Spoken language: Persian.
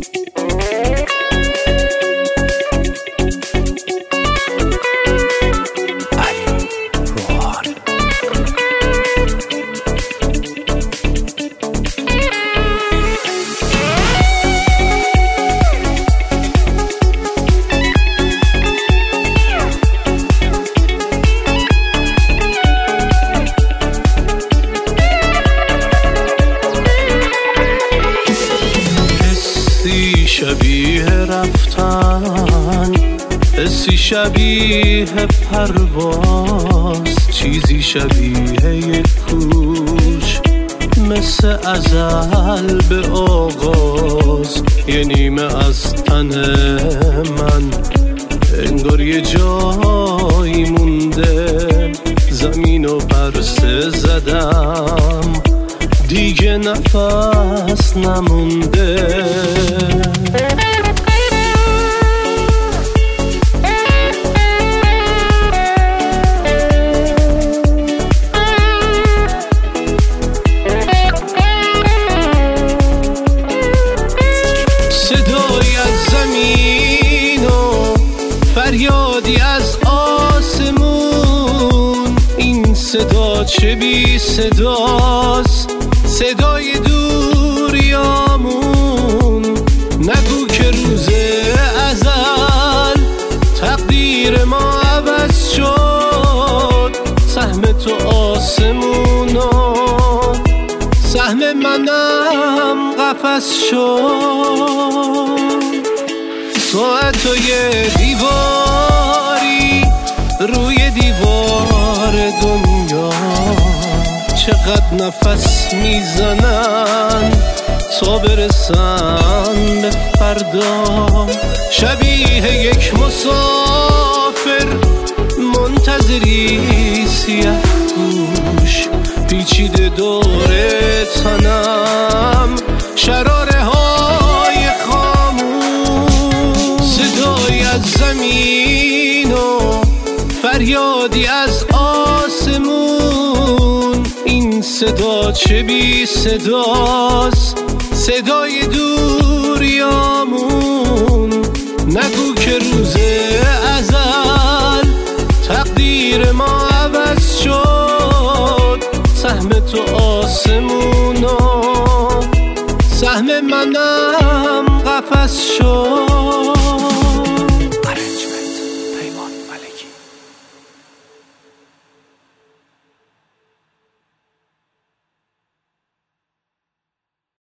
شبیه رفتن، حسی شبیه پرواز، چیزی شبیه یک کوچ، مثل ازل به آغاز. یه نیمه از تن من انگار یه جایی مونده، زمین و پرسه زدم دیگه نفس نمونده. صدایی از زمین و فریادی از آسمون، این صدا چه بی صداست، صدای دوریامون. نگو که روز ازل تقدیر ما عوض شد، سهم تو آسمونو سهم منم قفس شد. تو یه دیواری روی دیوار دنیا، چقدر نفس میزنن تا برسن به فردا. شبیه یک مسافر منتظری سیه گوش، پیچیده دور تنم شراره های خاموش. صدای از زمین و فریادی از آسمون، این صدا چه بی صداست، صدای دوریامون. نگو که روز ازل تقدیر ما عوض شد، سهم تو آسمونو سهم منم قفس شد.